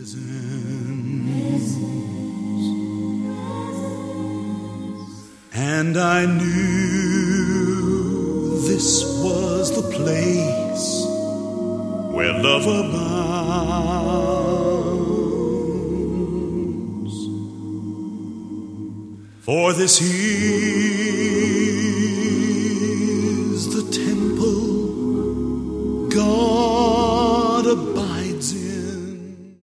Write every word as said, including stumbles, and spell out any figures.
And I knew this was the place where love abounds. For this here